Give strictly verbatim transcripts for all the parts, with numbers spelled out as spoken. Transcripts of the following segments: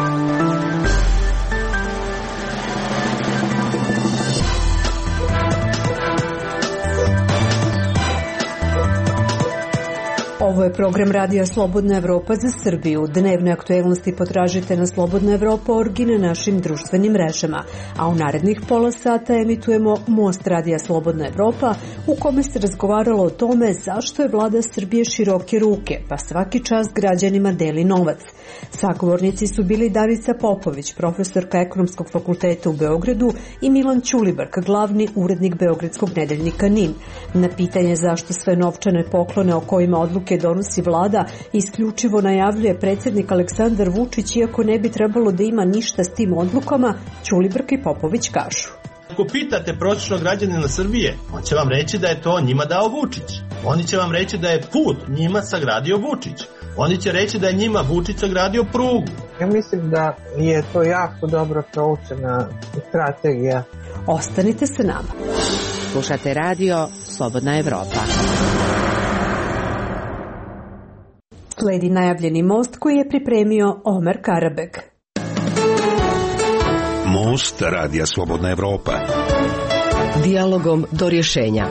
Ovo je program Radija Slobodna Evropa za Srbiju. Dnevne aktuelnosti potražite na Slobodna Evropa org i na našim društvenim mrežama. A u narednih pola sata emitujemo Most Radija Slobodna Evropa, u kome se razgovaralo o tome zašto je vlada Srbije široke ruke, pa svaki čas građanima deli novac. Sagovornici su bili Danica Popović, profesorka Ekonomskog fakulteta u Beogradu, i Milan Ćulibrk, glavni urednik Beogradskog nedeljnika N I N. Na pitanje zašto sve novčane poklone o kojima odluke donosi vlada isključivo najavljuje predsjednik Aleksandar Vučić, iako ne bi trebalo da ima ništa s tim odlukama, Ćulibrk i Popović kažu. Ako pitate prosječnog građanina Srbije, on će vam reći da je to njima dao Vučić. Oni će vam reći da je put njima sagradio Vučić. Oni će reći da je njima Vučić sagradio prugu. Ja mislim da je to jako dobro proučena strategija. Ostanite sa nama. Slušate radio Slobodna Evropa. Sledi najavljeni most koji je pripremio Omer Karabek. Most Radija Slobodna Evropa. Dijalogom do rješenja.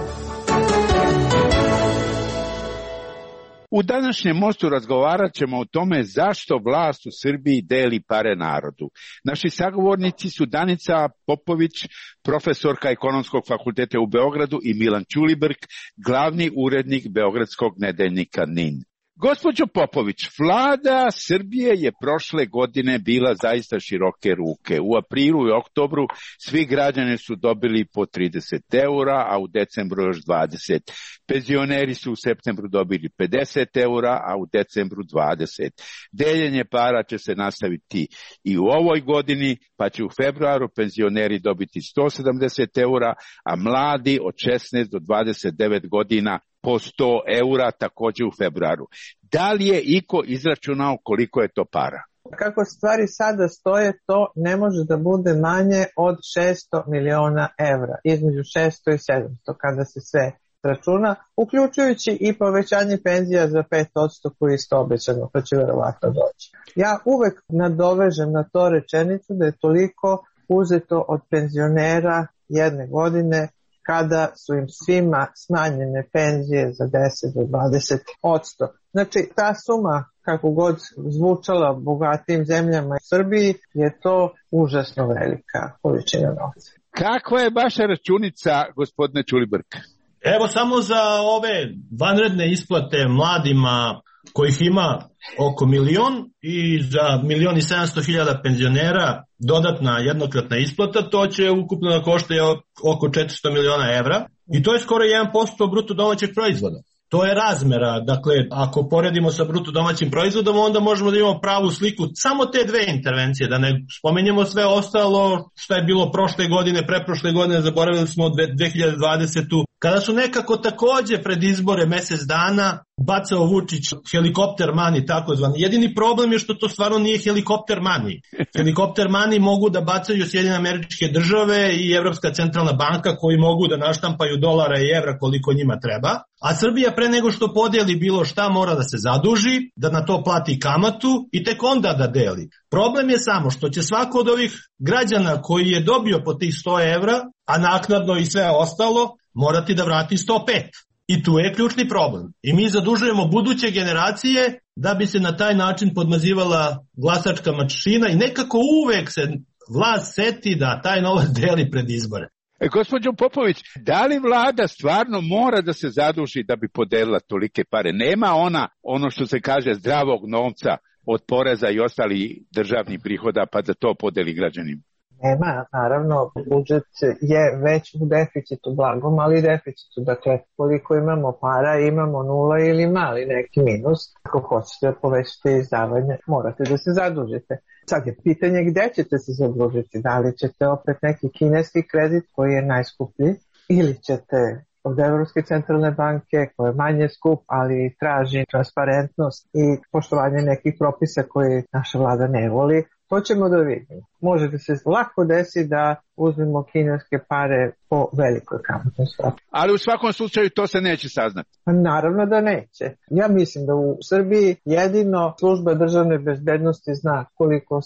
U današnjem mostu razgovarat ćemo o tome zašto vlast u Srbiji deli pare narodu. Naši sagovornici su Danica Popović, profesorka Ekonomskog fakulteta u Beogradu, i Milan Ćulibrk, glavni urednik Beogradskog nedeljnika N I N. Gospođo Popović, vlada Srbije je prošle godine bila zaista široke ruke. U aprilu i oktobru svi građani su dobili po trideset eura, a u decembru još dvadeset. Penzioneri su u septembru dobili pedeset eura, a u decembru dvadeset. Deljenje para će se nastaviti i u ovoj godini, pa će u februaru penzioneri dobiti sto sedamdeset eura, a mladi od šesnaest do dvadeset devet godina po sto eura također u februaru. Da li je iko izračunao koliko je to para? Kako stvari sada stoje, to ne može da bude manje od šesto miliona evra, između šesto i sedamsto kada se sve računa, uključujući i povećanje penzija za pet posto koji je isto obećano, pa će verovatno doći. Ja uvek nadovežem na to rečenicu da je toliko uzeto od penzionera jedne godine kada su im svima smanjene penzije za deset do dvadeset posto. Znači, ta suma, kako god zvučala bogatim zemljama u Srbiji, je to užasno velika količina novca. Kakva je vaša računica, gospodine Ćulibrk? Evo samo za ove vanredne isplate mladima kojih ima oko milion i za milion i sedamsto hiljada penzionera dodatna jednokratna isplata, to će ukupno da košta oko četiristo miliona evra i to je skoro jedan posto bruto domaćeg proizvoda. To je razmera, dakle, ako poredimo sa bruto domaćim proizvodom, onda možemo da imamo pravu sliku samo te dve intervencije, da ne spomenjamo sve ostalo što je bilo prošle godine, preprošle godine, zaboravili smo dve hiljade dvadesete. Kada su nekako takođe pred izbore mesec dana bacao Vučić helikopter money, takozvani. Jedini problem je što to stvarno nije helikopter money. Helikopter money mogu da bacaju Sjedinjene Američke Države i Evropska centralna banka, koji mogu da naštampaju dolara i evra koliko njima treba. A Srbija pre nego što podeli bilo šta mora da se zaduži, da na to plati kamatu i tek onda da deli. Problem je samo što će svako od ovih građana koji je dobio po tih sto evra, a naknadno i sve ostalo, morati da vrati sto pet. I tu je ključni problem. I mi zadužujemo buduće generacije da bi se na taj način podmazivala glasačka mašina i nekako uvek se vlast seti da taj novac deli pred izbore. E, gospođo Popović, da li vlada stvarno mora da se zaduži da bi podelila tolike pare? Nema ona, ono što se kaže, zdravog novca od poreza i ostalih državnih prihoda pa da to podeli građanima? Nema, naravno, budžet je već u deficitu, blagom, ali deficitu. Dakle, koliko imamo para, imamo nula ili mali neki minus. Ako hoćete da povećate izdavanje, morate da se zadužite. Sad je pitanje gde ćete se zadužiti. Da li ćete opet neki kineski kredit koji je najskuplji ili ćete od Evropske centralne banke koja je manje skup, ali traži transparentnost i poštovanje nekih propisa koje naša vlada ne voli. To ćemo da vidimo. Može da se lako desi da uzmemo kineske pare po velikoj kamatnoj stopi. Ali u svakom slučaju to se neće saznati. Pa naravno da neće. Ja mislim da u Srbiji jedino služba državne bezbednosti zna koliko se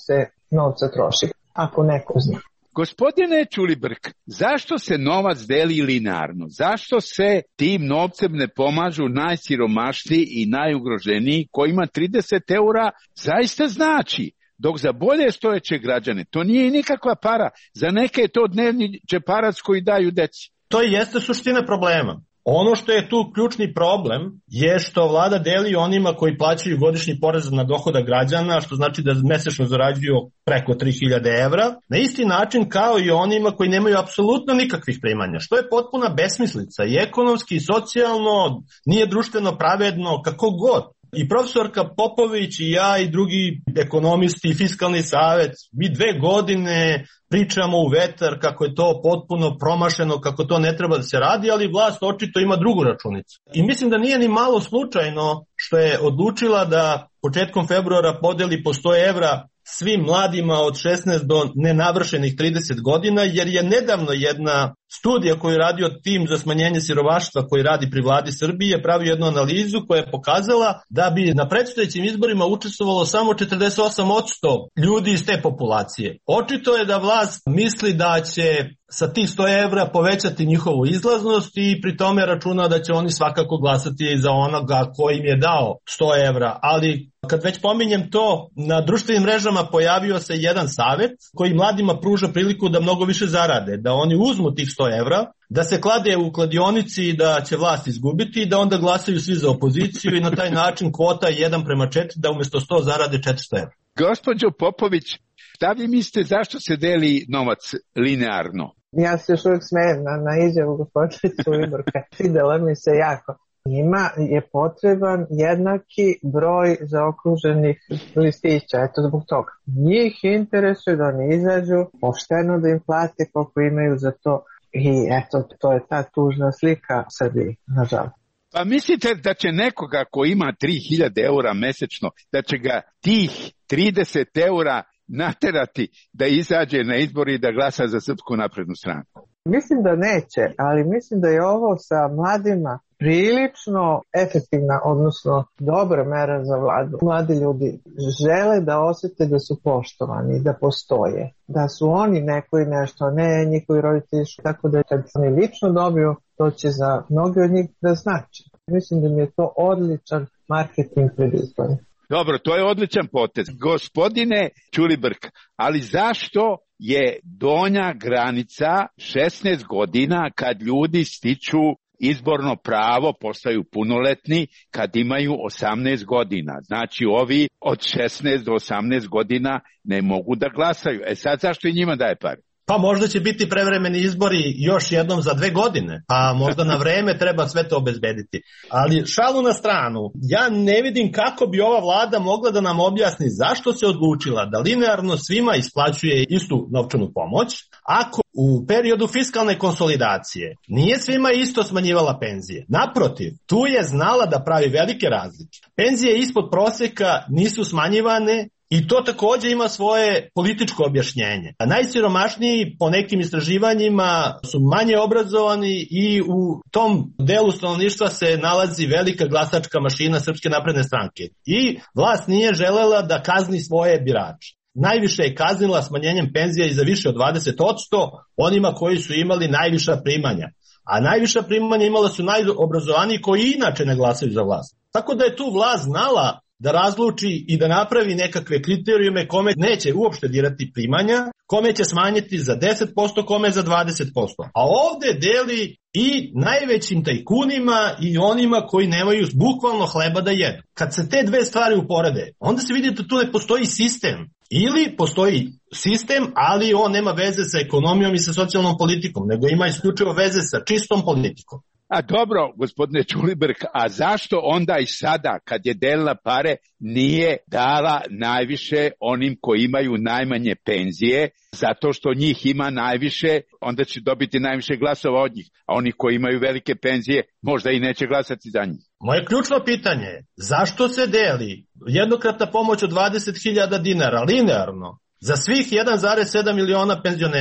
novca troši, ako neko zna. Gospodine Ćulibrk, zašto se novac deli linearno? Zašto se tim novcem ne pomažu najsiromašniji i najugroženiji kojima trideset eura zaista znači? Dok za bolje stojeće građane to nije nikakva para. Za neke je to dnevni džeparac koji daju deci. To jeste suština problema. Ono što je tu ključni problem je što vlada deli onima koji plaćaju godišnji porez na dohodak građana, što znači da mesečno zarađuju preko tri hiljade evra, na isti način kao i onima koji nemaju apsolutno nikakvih primanja, što je potpuna besmislica i ekonomski i socijalno, nije društveno pravedno, kako god. I profesorka Popović i ja i drugi ekonomisti i fiskalni savet, mi dve godine pričamo u vetar kako je to potpuno promašeno, kako to ne treba da se radi, ali vlast očito ima drugu računicu. I mislim da nije ni malo slučajno što je odlučila da početkom februara podeli po sto evra svim mladima od šesnaest do nenavršenih trideset godina, jer je nedavno jedna studija koju je radio tim za smanjenje siromaštva koji radi pri vladi Srbije pravi jednu analizu koja je pokazala da bi na predstojećim izborima učestvovalo samo četrdeset osam posto ljudi iz te populacije. Očito je da vlast misli da će sa tih sto evra povećati njihovu izlaznost i pri tome računa da će oni svakako glasati za onoga koji im je dao sto evra. Ali kad već pominjem to, na društvenim mrežama pojavio se jedan savet koji mladima pruža priliku da mnogo više zarade, da oni uzmu tih sto evra, da se klade u kladionici da će vlast izgubiti i da onda glasaju svi za opoziciju i na taj način kvota je jedan prema četiri, da umjesto sto zarade četiristo evra. Gospođo Popović, šta vi mislite zašto se deli novac linearno? Ja se još uvijek smijem na, na izjavu gospodina Ćulibrka. Svidela mi se jako. Njima je potreban jednaki broj zaokruženih listića, eto zbog toga. Njih interesuje da oni izađu, pošteno da im plate koliko imaju za to i eto, to je ta tužna slika Srbije, nažalost. Pa mislite da će nekoga ko ima tri hiljade eura mesečno, da će ga tih trideset eura naterati da izađe na izbori i da glasa za Srpsku naprednu stranku? Mislim da neće, ali mislim da je ovo sa mladima prilično efektivna, odnosno dobra mera za vladu. Mladi ljudi žele da osjete da su poštovani, da postoje, da su oni neko i nešto, ne njihovi roditelji, tako da kad oni lično dobiju, to će za mnogi od njih da znači. Mislim da mi je to odličan marketing pred izbore. Dobro, to je odličan potez. Gospodine Ćulibrk, ali zašto je donja granica šesnaest godina kad ljudi stiču izborno pravo, postaju punoletni kad imaju osamnaest godina? Znači ovi od šesnaest do osamnaest godina ne mogu da glasaju. E sad zašto i njima daje pare? Pa možda će biti prevremeni izbori još jednom za dve godine, a možda na vreme treba sve to obezbediti. Ali šalu na stranu, ja ne vidim kako bi ova vlada mogla da nam objasni zašto se odlučila da linearno svima isplaćuje istu novčanu pomoć, ako u periodu fiskalne konsolidacije nije svima isto smanjivala penzije. Naprotiv, tu je znala da pravi velike razlike. Penzije ispod proseka nisu smanjivane, i to također ima svoje političko objašnjenje. A najsiromašniji po nekim istraživanjima su manje obrazovani i u tom delu stanovništva se nalazi velika glasačka mašina Srpske napredne stranke. I vlast nije želela da kazni svoje birače. Najviše je kaznila smanjenjem penzija i za više od dvadeset posto onima koji su imali najviša primanja. A najviša primanja imala su najobrazovaniji koji inače ne glasaju za vlast. Tako da je tu vlast znala da razluči i da napravi nekakve kriterijume kome neće uopšte dirati primanja, kome će smanjiti za deset posto, kome za dvadeset posto. A ovde deli i najvećim tajkunima i onima koji nemaju bukvalno hleba da jedu. Kad se te dve stvari uporede, onda se vidi da tu ne postoji sistem. Ili postoji sistem, ali on nema veze sa ekonomijom i sa socijalnom politikom, nego ima isključivo veze sa čistom politikom. A dobro, gospodine Ćulibrk, a zašto onda i sada, kad je delila pare, nije dala najviše onim koji imaju najmanje penzije, zato što njih ima najviše, onda će dobiti najviše glasova od njih, a oni koji imaju velike penzije možda i neće glasati za njih. Moje ključno pitanje je, zašto se deli jednokratna pomoć od dvadeset hiljada dinara linearno za svih jedan zarez sedam miliona penzionera?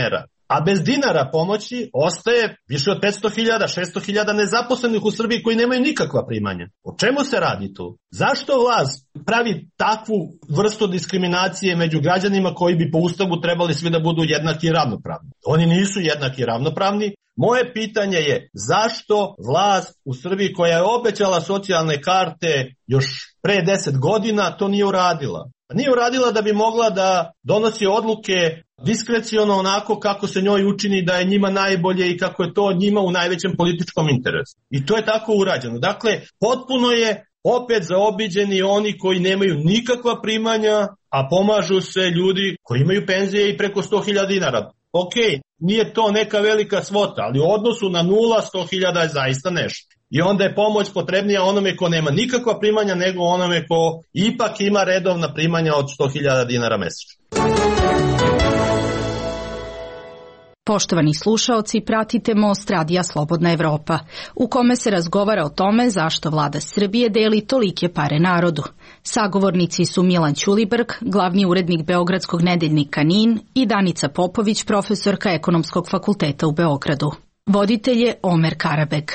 A bez dinara pomoći ostaje više od petsto hiljada, šesto hiljada nezaposlenih u Srbiji koji nemaju nikakva primanja. O čemu se radi tu? Zašto vlast pravi takvu vrstu diskriminacije među građanima koji bi po Ustavu trebali svi da budu jednaki i ravnopravni? Oni nisu jednaki i ravnopravni. Moje pitanje je zašto vlast u Srbiji koja je obećala socijalne karte još pre deset godina to nije uradila? Nije uradila da bi mogla da donosi odluke diskreciono onako kako se njoj učini da je njima najbolje i kako je to njima u najvećem političkom interesu. I to je tako urađeno. Dakle, potpuno je opet zaobiđeni oni koji nemaju nikakva primanja, a pomažu se ljudi koji imaju penzije i preko sto hiljada dinara. Ok, nije to neka velika svota, ali u odnosu na nula, sto hiljada je zaista nešto. I onda je pomoć potrebnija onome ko nema nikakva primanja nego onome ko ipak ima redovna primanja od sto hiljada dinara mesečno. Poštovani slušaoci, pratite Most Radija Slobodna Evropa, u kome se razgovara o tome zašto vlada Srbije deli tolike pare narodu. Sagovornici su Milan Ćulibrk, glavni urednik Beogradskog nedeljnika NIN, i Danica Popović, profesorka Ekonomskog fakulteta u Beogradu. Voditelj je Omer Karabek.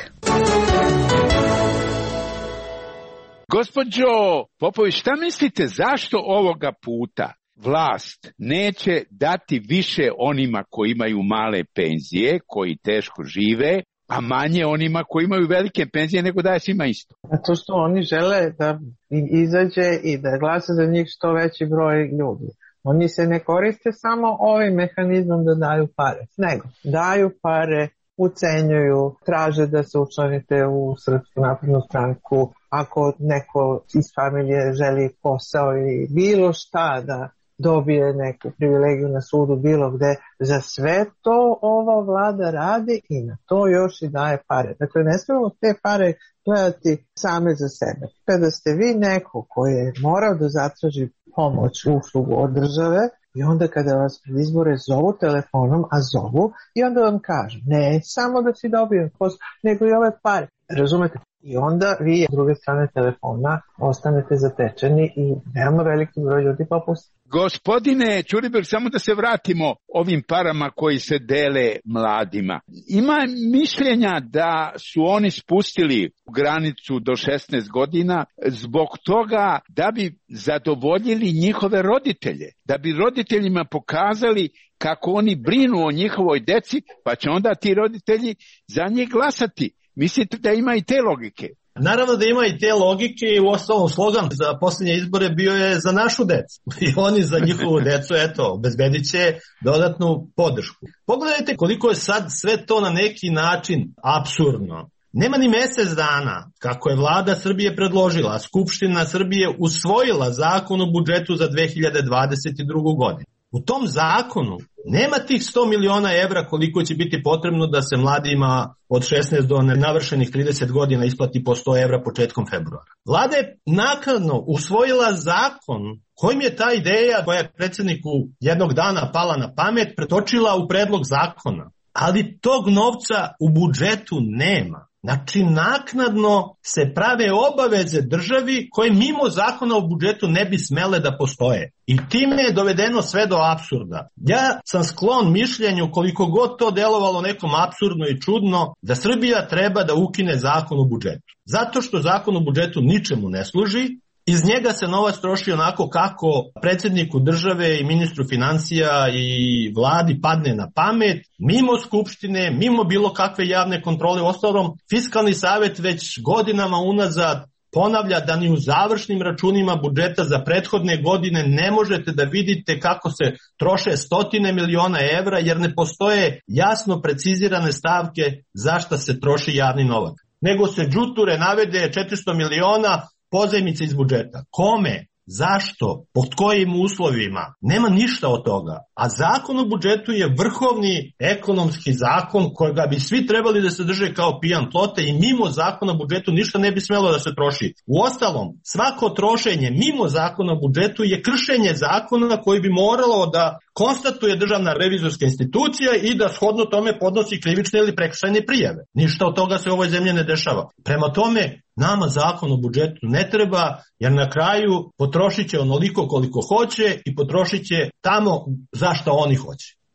Gospođo Popović, šta mislite zašto ovoga puta vlast neće dati više onima koji imaju male penzije, koji teško žive, a manje onima koji imaju velike penzije, nego daje svima isto? Zato što oni žele da izađe i da glasa za njih što veći broj ljudi. Oni se ne koriste samo ovim mehanizmom da daju pare, nego daju pare, ucenjuju, traže da se učlanite u Srpsku naprednu stranku, ako neko iz familije želi posao ili bilo šta da dobije neku privilegiju na sudu bilo gde, za sve to ova vlada radi i na to još i daje pare. Dakle, ne smemo te pare gledati same za sebe. Kada ste vi neko koji je morao da zatraži pomoć, uslugu od države, i onda kada vas pred izbore zovu telefonom, a zovu, i onda vam kažu, ne samo da si dobio posao, nego i ove pare. Razumete? I onda vi s druge strane telefona ostanete zatečeni i veoma veliki broj ljudi popusti. Gospodine Ćulibrk, samo da se vratimo ovim parama koji se dele mladima. Ima mišljenja da su oni spustili granicu do šesnaest godina zbog toga da bi zadovoljili njihove roditelje, da bi roditeljima pokazali kako oni brinu o njihovoj deci, pa će onda ti roditelji za njih glasati. Mislite da ima i te logike? Naravno da ima i te logike i u ostalom slogan za posljednje izbore bio je za našu decu. I oni za njihovu decu, eto, obezbedit će dodatnu podršku. Pogledajte koliko je sad sve to na neki način apsurdno. Nema ni mesec dana kako je vlada Srbije predložila, a Skupština Srbije usvojila zakon o budžetu za dve hiljade dvadeset drugu. godinu. U tom zakonu nema tih sto miliona evra koliko će biti potrebno da se mladima od šesnaest do navršenih trideset godina isplati po sto evra početkom februara. Vlada je naknadno usvojila zakon kojim je ta ideja koja je predsjedniku jednog dana pala na pamet pretočila u predlog zakona. Ali tog novca u budžetu nema. Znači, naknadno se prave obaveze državi koje mimo zakona o budžetu ne bi smele da postoje. I time je dovedeno sve do apsurda. Ja sam sklon mišljenju, koliko god to delovalo nekom apsurdno i čudno, da Srbija treba da ukine zakon o budžetu. Zato što zakon o budžetu ničemu ne služi. Iz njega se novac troši onako kako predsjedniku države i ministru financija i vladi padne na pamet, mimo skupštine, mimo bilo kakve javne kontrole. Ostalom, Fiskalni savet već godinama unazad ponavlja da ni u završnim računima budžeta za prethodne godine ne možete da vidite kako se troše stotine miliona evra, jer ne postoje jasno precizirane stavke zašta se troši javni novac. Nego se džuture navede četiristo miliona pozajmice iz budžeta. Kome? Zašto? Pod kojim uslovima? Nema ništa od toga. A zakon o budžetu je vrhovni ekonomski zakon kojega bi svi trebali da se drže kao pijan plota i mimo zakona o budžetu ništa ne bi smelo da se troši. U ostalom, svako trošenje mimo zakona o budžetu je kršenje zakona koji bi moralo da konstatuje državna revizorska institucija i da shodno tome podnosi krivične ili prekršajne prijave. Ništa od toga se u ovoj zemlji ne dešava. Prema tome, nama zakon o budžetu ne treba, jer na kraju potrošit će onoliko koliko hoće i potrošit će tamo za što oni hoće.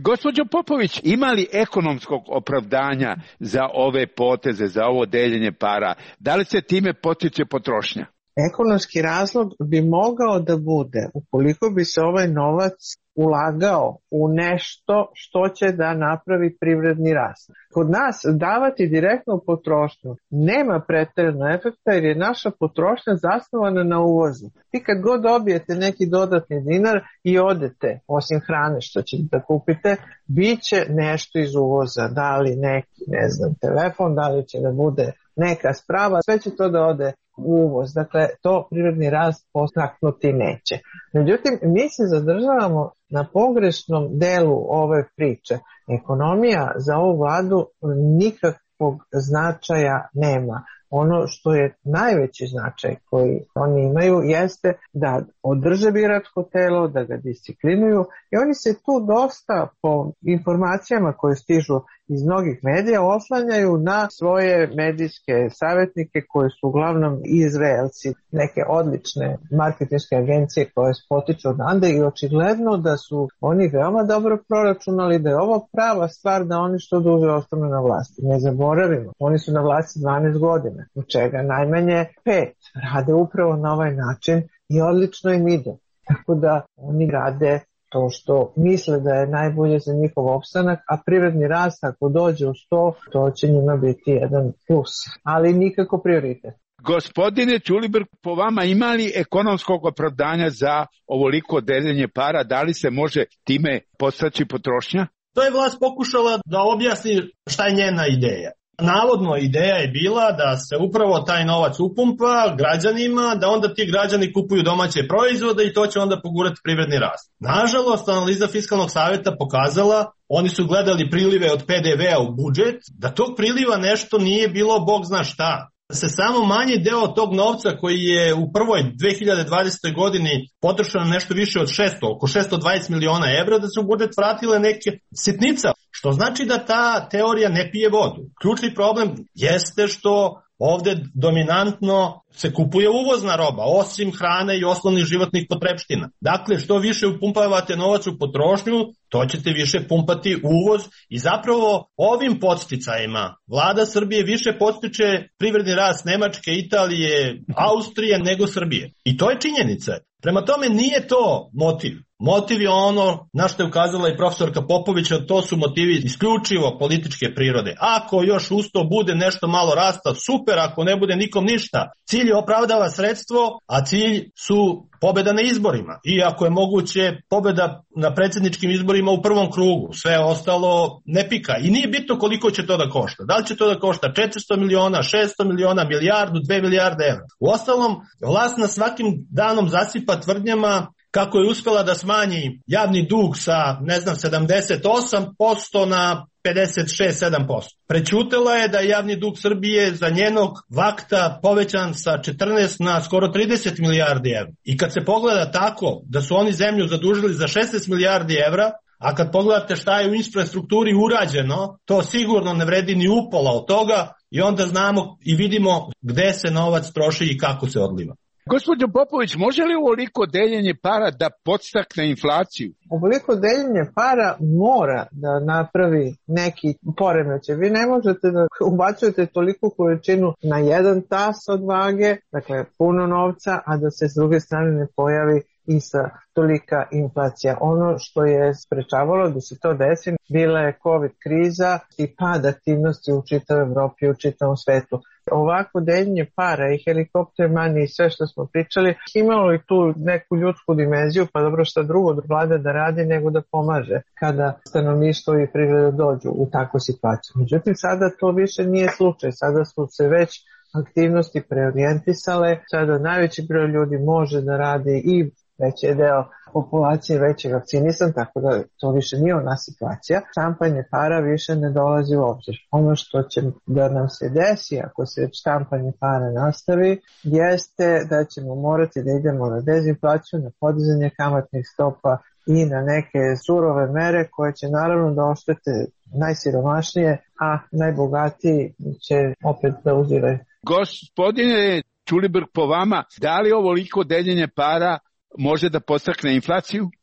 Gospođo Popović, ima li ekonomskog opravdanja za ove poteze, za ovo deljenje para? Da li se time potiče potrošnja? Ekonomski razlog bi mogao da bude ukoliko bi se ovaj novac ulagao u nešto što će da napravi privredni rast. Kod nas davati direktno potrošnju nema preterano efekta jer je naša potrošnja zasnovana na uvozu. Vi kad god dobijete neki dodatni dinar i odete, osim hrane što ćete da kupite, bit će nešto iz uvoza, da li neki, ne znam, telefon, da li će da bude neka sprava, sve će to da ode u uvoz. Dakle, to privredni rast postaknuti neće. Međutim, mi se zadržavamo na pogrešnom delu ove priče. Ekonomija za ovu vladu nikakvog značaja nema. Ono što je najveći značaj koji oni imaju jeste da održe biračko telo, da ga disciplinuju i oni se tu dosta po informacijama koje stižu iz mnogih medija oslanjaju na svoje medijske savjetnike koji su uglavnom Izraelci, neke odlične marketinške agencije koje potiču odande i očigledno da su oni veoma dobro proračunali da je ovo prava stvar da oni što duže ostanu na vlasti. Ne zaboravimo, oni su na vlasti dvanaest godina, od čega najmanje pet rade upravo na ovaj način i odlično im ide. Tako da oni rade to što misle da je najbolje za njihov opstanak, a privredni rast ako dođe u sto, to će njima biti jedan plus, ali nikako prioritet. Gospodine Ćulibrk, po vama ima li ekonomskog opravdanja za ovoliko deljenje para? Da li se može time podstaći potrošnja? To je vlast pokušala da objasni šta je njena ideja. Navodno ideja je bila da se upravo taj novac upumpa građanima, da onda ti građani kupuju domaće proizvode i to će onda pogurati privredni rast. Nažalost, analiza Fiskalnog savjeta pokazala, oni su gledali prilive od pe de vea u budžet, da tog priliva nešto nije bilo bog zna šta. Da se samo manji deo tog novca koji je u prvoj dve hiljade dvadesetoj godini potrošeno nešto više od šesto, oko šesto dvadeset miliona evra, da su u budžet vratile neke sitnica, što znači da ta teorija ne pije vodu. Ključni problem jeste što ovde dominantno se kupuje uvozna roba, osim hrane i osnovnih životnih potrepština. Dakle, što više upumpavate novac u potrošnju, to ćete više pumpati uvoz i zapravo ovim podsticajima vlada Srbije više podstiče privredni rast Nemačke, Italije, Austrije nego Srbije. I to je činjenica. Prema tome nije to motiv. Motiv je ono na što je ukazala i profesorka Popović, a to su motivi isključivo političke prirode. Ako još usto bude nešto malo rasta, super, ako ne bude nikom ništa. Cilj opravdava sredstvo, a cilj su pobeda na izborima. I ako je moguće pobeda na predsjedničkim izborima u prvom krugu, sve ostalo ne pika. I nije bitno koliko će to da košta. Da li će to da košta četiristo miliona, šesto miliona, milijardu, dve milijarde evra. U ostalom, vlast na svakim danom zasipa tvrdnjama kako je uspela da smanji javni dug sa, ne znam, sedamdeset osam posto na pedeset šest do sedam posto. Prećutela je da je javni dug Srbije za njenog vakta povećan sa četrnaest na skoro trideset milijardi evra. I kad se pogleda tako da su oni zemlju zadužili za šesnaest milijardi evra, a kad pogledate šta je u infrastrukturi urađeno, to sigurno ne vredi ni upola od toga i onda znamo i vidimo gde se novac troši i kako se odliva. Gospođo Popović, može li ovoliko deljenje para da podstakne inflaciju? Ovoliko deljenje para mora da napravi neki poremećaj. Vi ne možete da ubacujete toliku količinu na jedan tas od vage, dakle puno novca, a da se s druge strane ne pojavi i sa tolika inflacija. Ono što je sprečavalo da se to desi bila je COVID kriza i pad aktivnosti u čitavoj Evropi i u čitavom svetu. Ovako deljenje para i helikopter money i sve što smo pričali imalo i tu neku ljudsku dimenziju, pa dobro šta drugo vlada da radi nego da pomaže kada stanovništvo i privreda dođu u takvu situaciju. Međutim, sada to više nije slučaj, sada su se već aktivnosti preorijentisale, sada najveći broj ljudi može da radi i veći je deo populacije već je vakcinisan, tako da to više nije ona situacija. Štampanje para više ne dolazi u obzir. Ono što će da nam se desi, ako se štampanje para nastavi, jeste da ćemo morati da idemo na dezinflaciju, na podizanje kamatnih stopa i na neke surove mere koje će naravno da oštete najsiromašnije, a najbogatiji će opet da uziraju. Gospodine Ćulibrk, po vama, da li ovoliko deljenje para može da podstakne inflaciju?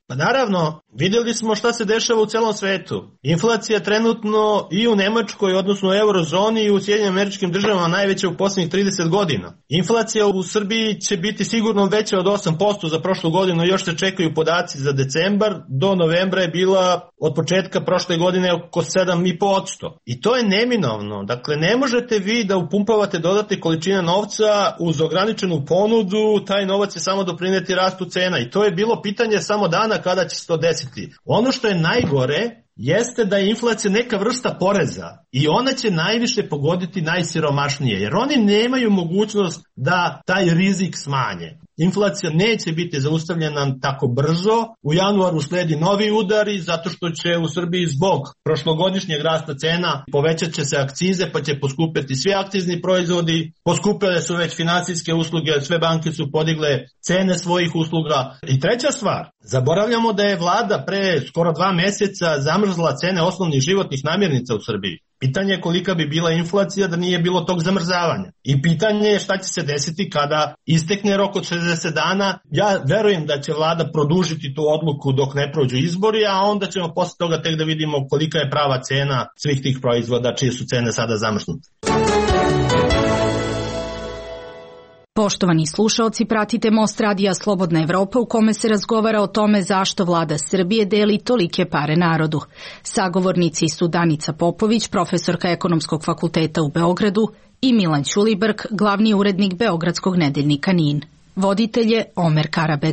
Pa naravno, vidjeli smo šta se dešava u celom svetu. Inflacija trenutno i u Nemačkoj, odnosno u eurozoni i u Sjedinjenim Američkim Državama najveća u posljednjih trideset godina. Inflacija u Srbiji će biti sigurno veća od osam posto za prošlu godinu, još se čekaju podaci za decembar, do novembra je bila od početka prošle godine oko sedam i po posto. I to je neminovno, dakle ne možete vi da upumpavate dodatne količine novca uz ograničenu ponudu, taj novac je samo doprineti rastu cena i to je bilo pitanje samo dana kada će se to desiti. Ono što je najgore jeste da je inflacija neka vrsta poreza i ona će najviše pogoditi najsiromašnije, jer oni nemaju mogućnost da taj rizik smanje. Inflacija neće biti zaustavljena tako brzo, u januaru sledi novi udari zato što će u Srbiji zbog prošlogodišnjeg rasta cena povećat će se akcize pa će poskupeti svi akcizni proizvodi, poskupile su već finansijske usluge, sve banke su podigle cene svojih usluga. I treća stvar, zaboravljamo da je vlada pre skoro dva meseca zamrzla cene osnovnih životnih namirnica u Srbiji. Pitanje je kolika bi bila inflacija da nije bilo tog zamrzavanja. I pitanje je šta će se desiti kada istekne rok od šezdeset dana. Ja verujem da će vlada produžiti tu odluku dok ne prođu izbori, a onda ćemo posle toga tek da vidimo kolika je prava cena svih tih proizvoda čije su cene sada zamrznute. Poštovani slušaoci, pratite Most radija Slobodna Evropa u kome se razgovara o tome zašto vlada Srbije deli tolike pare narodu. Sagovornici su Danica Popović, profesorka Ekonomskog fakulteta u Beogradu, i Milan Ćulibrk, glavni urednik Beogradskog nedeljnika N I N. Voditelj je Omer Karabeg.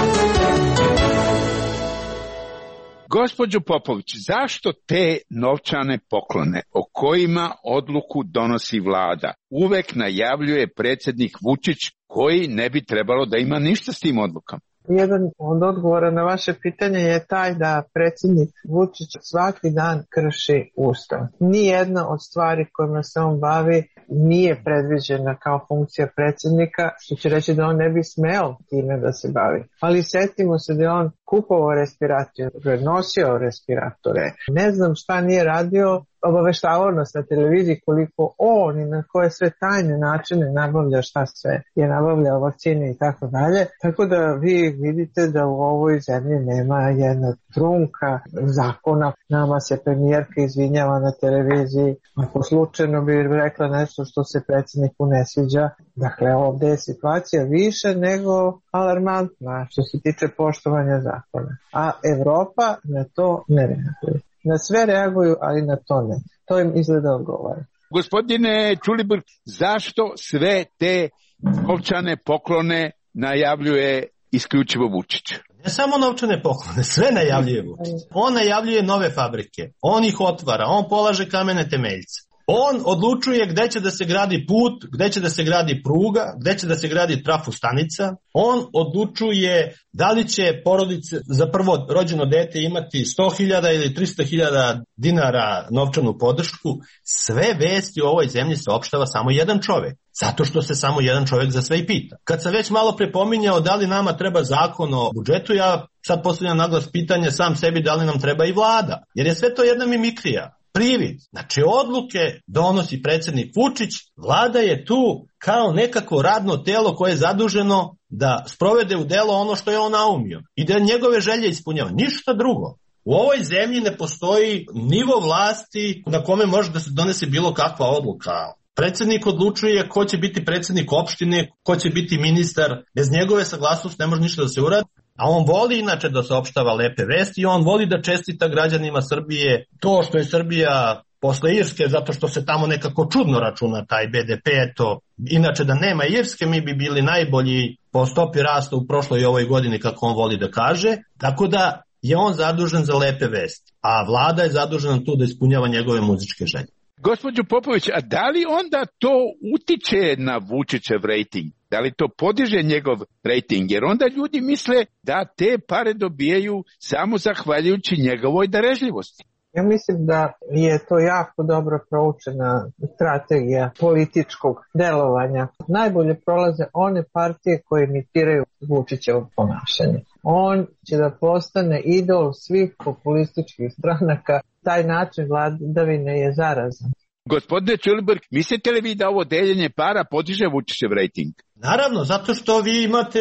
Gospođo Popović, zašto te novčane poklone o kojima odluku donosi vlada uvek najavljuje predsjednik Vučić koji ne bi trebalo da ima ništa s tim odlukama? Jedan od odgovora na vaše pitanje je taj da predsjednik Vučić svaki dan krši ustav. Nijedna od stvari kojima se on bavi nije predviđena kao funkcija predsjednika, što će reći da on ne bi smeo time da se bavi. Ali setimo se da je on kupovao respiratore, nosio respiratore. Ne znam šta nije radio, obaveštavao nas na televiziji koliko on i na koje sve tajne načine nabavlja, šta sve je nabavljao, vakcine i tako dalje. Tako da vi vidite da u ovoj zemlji nema jedna trunka zakona. Nama se premijerka izvinjava na televiziji, ako slučajno bi rekla nešto što se predsjedniku ne sviđa. Dakle, ovdje je situacija više nego alarmantna što se tiče poštovanja zakona. A Evropa na to ne reaguje. Na sve reaguju, ali na to ne. To im izgleda odgovara. Gospodine Ćulibrk, zašto sve te novčane poklone najavljuje isključivo Vučić? Ne samo novčane poklone, sve najavljuje Vučić. On najavljuje nove fabrike, on ih otvara, on polaže kamene temeljce. On odlučuje gde će da se gradi put, gde će da se gradi pruga, gde će da se gradi trafostanica. On odlučuje da li će porodice za prvo rođeno dete imati sto hiljada ili trista hiljada dinara novčanu podršku. Sve vesti u ovoj zemlji se opštava samo jedan čovek. Zato što se samo jedan čovek za sve i pita. Kad sam već malo prepominjao da li nama treba zakon o budžetu, ja sad postavljam naglas pitanje sam sebi da li nam treba i vlada. Jer je sve to jedna mimikrija. Privid. Znači odluke donosi predsjednik Vučić, vlada je tu kao nekako radno telo koje je zaduženo da sprovede u delo ono što je on naumio i da njegove želje ispunjava. Ništa drugo. U ovoj zemlji ne postoji nivo vlasti na kome može da se donese bilo kakva odluka. Predsjednik odlučuje ko će biti predsjednik opštine, ko će biti ministar. Bez njegove saglasnosti ne može ništa da se uradi. A on voli inače da saopštava lepe vesti i on voli da čestita građanima Srbije to što je Srbija posle Irske, zato što se tamo nekako čudno računa taj be de pe. To. Inače da nema Irske mi bi bili najbolji po stopi rasta u prošloj i ovoj godini, kako on voli da kaže. Tako da je on zadužen za lepe vesti, a vlada je zadužena tu da ispunjava njegove muzičke želje. Gospođo Popović, a da li onda to utiče na Vučićev rejting? Da li to podiže njegov rejting? Jer onda ljudi misle da te pare dobijaju samo zahvaljujući njegovoj darežljivosti. Ja mislim da je to jako dobro proučena strategija političkog delovanja. Najbolje prolaze one partije koje imitiraju Vučićevo ponašanje. On će da postane idol svih populističkih stranaka. Taj način vladavine je zarazan. Gospodine Ćulibrk, mislite li vi da ovo deljenje para podiže Vučićev rejting? Naravno, zato što vi imate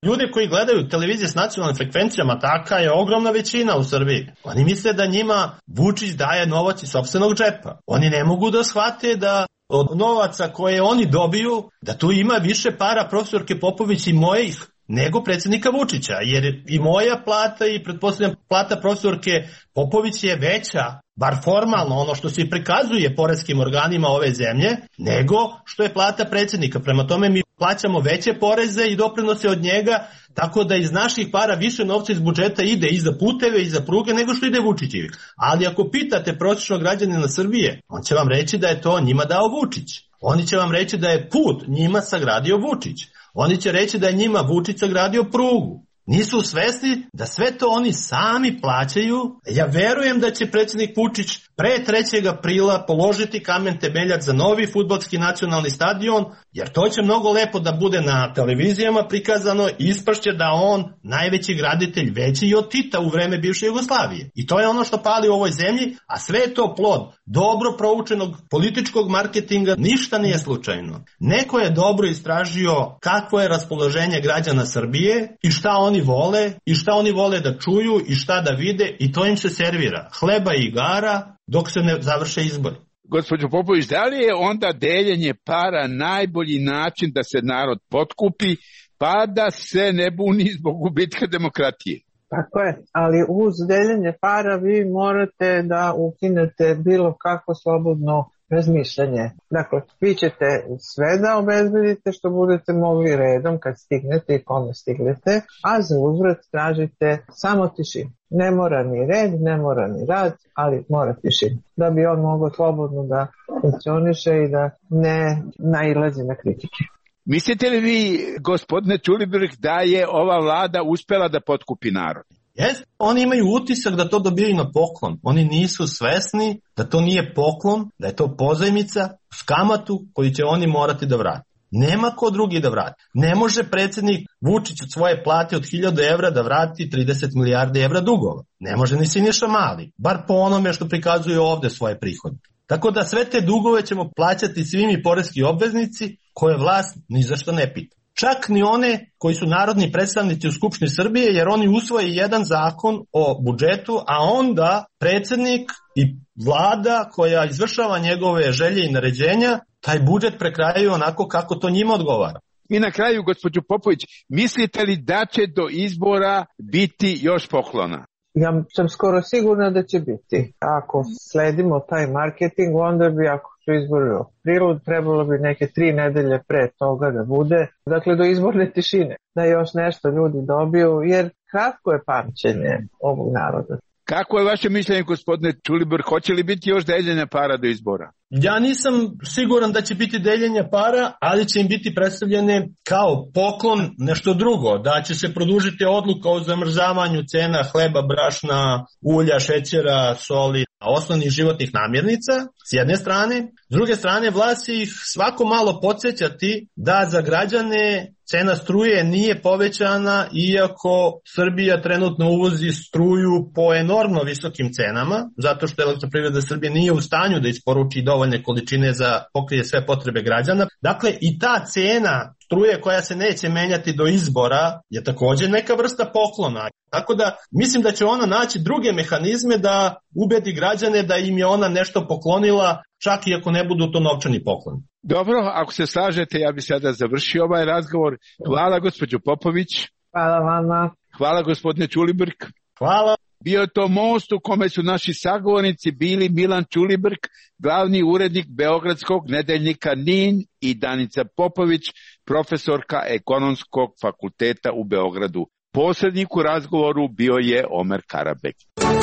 Ljude koji gledaju televizije s nacionalnim frekvencijama, taka je ogromna većina u Srbiji. Oni misle da njima Vučić daje novac iz sopstvenog džepa. Oni ne mogu da shvate da od novaca koje oni dobiju, da tu ima više para profesorke Popović i mojih nego predsjednika Vučića, jer i moja plata i pretpostavljam plata profesorke Popović je veća, bar formalno, ono što se prikazuje poreskim organima ove zemlje, nego što je plata predsjednika. Prema tome mi plaćamo veće poreze i doprinose od njega, tako da iz naših para više novca iz budžeta ide i za puteve i za pruge nego što ide Vučićevi. Ali ako pitate prosječnog građanina Srbije, on će vam reći da je to njima dao Vučić. Oni će vam reći da je put njima sagradio Vučić. Oni će reći da je njima Vučić sagradio prugu. Nisu svesni da sve to oni sami plaćaju. Ja verujem da će predsjednik Vučić pre trećeg aprila položiti kamen temeljac za novi fudbalski nacionalni stadion, jer to će mnogo lepo da bude na televizijama prikazano i ispašće da on najveći graditelj, veći i od Tita u vreme bivše Jugoslavije. I to je ono što pali u ovoj zemlji, a sve je to plod dobro proučenog političkog marketinga, ništa nije slučajno. Neko je dobro istražio kakvo je raspoloženje građana Srbije i šta oni vole i šta oni vole da čuju i šta da vide i to im se servira. Hleba i igara dok se ne završe izbori. Gospođo Popović, da li je onda deljenje para najbolji način da se narod potkupi, pa da se ne buni zbog gubitka demokratije? Tako je, ali uz deljenje para vi morate da ukinete bilo kako slobodno razmišljanje. Dakle, vi ćete sve da obezbedite što budete mogli redom kad stignete i kome stignete, a za uzvrat tražite samo tišinu. Ne mora ni red, ne mora ni rad, ali mora tišina. Da bi on mogao slobodno da funkcioniše i da ne nailazi na kritike. Mislite li vi, gospodine Ćulibrk, da je ova vlada uspela da potkupi narod? Jes, oni imaju utisak da to dobijaju na poklon. Oni nisu svesni da to nije poklon, da je to pozajmica s kamatu koju će oni morati da vrati. Nema ko drugi da vrati. Ne može predsjednik Vučić od svoje plate od hiljadu evra da vrati trideset milijardi evra dugova. Ne može ni Siniša Mali, bar po onome što prikazuje ovde svoje prihode. Tako da sve te dugove ćemo plaćati svi mi poreski obveznici koje vlast ni za što ne pita. Čak ni one koji su narodni predstavnici u Skupštini Srbije, jer oni usvoje jedan zakon o budžetu, a onda predsjednik i vlada koja izvršava njegove želje i naređenja, taj budžet prekrajaju onako kako to njima odgovara. I na kraju, gospođo Popović, mislite li da će do izbora biti još poklona? Ja sam skoro sigurna da će biti. Ako sledimo taj marketing, onda bi, ako su izbori u aprilu, trebalo bi neke tri nedelje pre toga da bude, dakle do izborne tišine, da još nešto ljudi dobiju, jer kratko je pamćenje ovog naroda. Kako je vaše mišljenje, gospodine Ćulibrk, hoće li biti još deljenja para do izbora? Ja nisam siguran da će biti deljenja para, ali će im biti predstavljene kao poklon nešto drugo, da će se produžiti odluka o zamrzavanju cena hleba, brašna, ulja, šećera, soli, osnovnih životnih namirnica, s jedne strane. S druge strane, vlast ih svako malo podsjećati da za građane cena struje nije povećana, iako Srbija trenutno uvozi struju po enormno visokim cenama, zato što Elektroprivreda Srbije nije u stanju da isporuči dovoljne količine za pokrije sve potrebe građana. Dakle, i ta cena struje koja se neće menjati do izbora je također neka vrsta poklona. Tako da mislim da će ona naći druge mehanizme da ubedi građane da im je ona nešto poklonila, čak i ako ne budu to novčani poklon. Dobro, ako se slažete, ja bih sada završio ovaj razgovor. Hvala, gospođo Popović. Hvala vama. Hvala, gospodine Ćulibrk. Hvala. Bio je to most u kome su naši sagovornici bili Milan Ćulibrk, glavni urednik Beogradskog nedeljnika N I N, i Danica Popović, profesorka Ekonomskog fakulteta u Beogradu. Posrednik u razgovoru bio je Omer Karabek.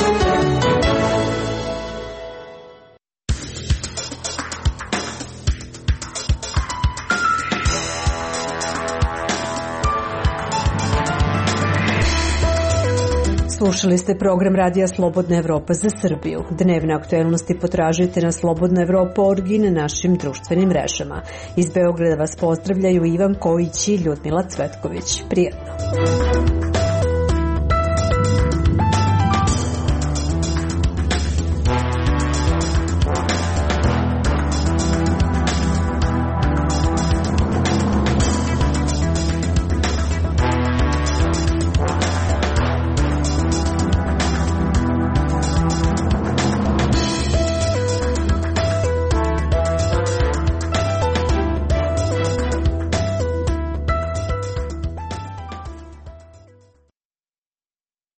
Slušali ste program Radija Slobodna Evropa za Srbiju. Dnevne aktuelnosti potražujte na Slobodna Evropa org i na našim društvenim mrežama. Iz Beograda vas pozdravljaju Ivan Kojić i Ljudmila Cvetković. Prijetno.